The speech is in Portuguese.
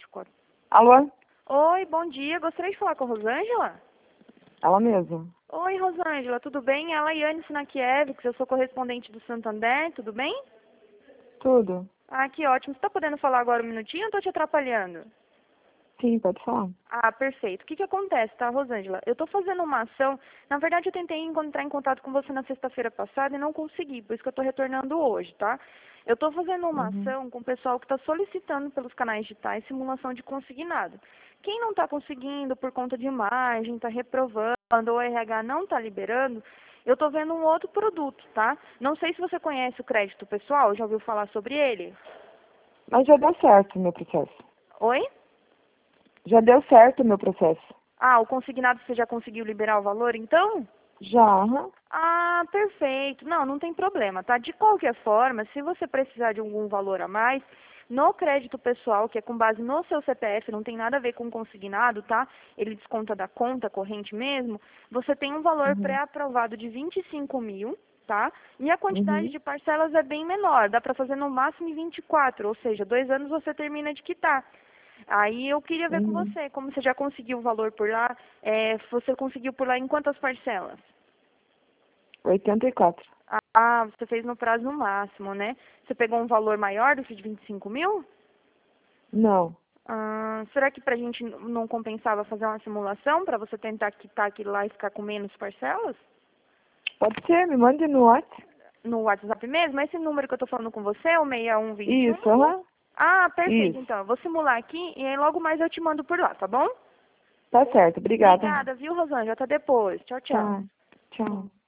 24. Alô? Oi, bom dia. Gostaria de falar com a Rosângela? Ela mesma. Oi, Rosângela, tudo bem? Ela é Yane Sinakiewicz, eu sou correspondente do Santander, tudo bem? Tudo? Ah, que ótimo. Você está podendo falar agora um minutinho ou estou te atrapalhando? Sim, pode falar. Ah, perfeito. O que acontece, tá, Rosângela? Eu estou fazendo uma ação. Na verdade, eu tentei entrar em contato com você na sexta-feira passada e não consegui, por isso que eu estou retornando hoje, tá? Eu estou fazendo uma ação com o pessoal que está solicitando pelos canais digitais simulação de consignado. Quem não está conseguindo por conta de imagem, está reprovando, ou o RH não está liberando, eu estou vendo um outro produto, tá? Não sei se você conhece o crédito pessoal, já ouviu falar sobre ele? Mas já deu certo o meu processo. Oi? Já deu certo o meu processo. Ah, o consignado você já conseguiu liberar o valor, então? Já, aham. Ah, perfeito. Não, não tem problema, tá? De qualquer forma, se você precisar de algum valor a mais, no crédito pessoal, que é com base no seu CPF, não tem nada a ver com consignado, tá? Ele desconta da conta corrente mesmo, você tem um valor pré-aprovado de 25 mil, tá? E a quantidade de parcelas é bem menor, dá para fazer no máximo em 24, ou seja, 2 anos você termina de quitar. Aí eu queria ver com você, como você já conseguiu o valor por lá, você conseguiu por lá em quantas parcelas? 84. Ah, você fez no prazo máximo, né? Você pegou um valor maior do que de 25 mil? Não. Ah, será que pra gente não compensava fazer uma simulação para você tentar quitar aquilo lá e ficar com menos parcelas? Pode ser, me mande no WhatsApp. No WhatsApp mesmo? Esse número que eu tô falando com você é o 6121? Isso, aham. Ah, perfeito, Isso. então. Eu vou simular aqui e aí logo mais eu te mando por lá, tá bom? Tá certo, obrigada. Obrigada, viu, Rosângela? Até depois. Tchau, tchau. Tá. Tchau.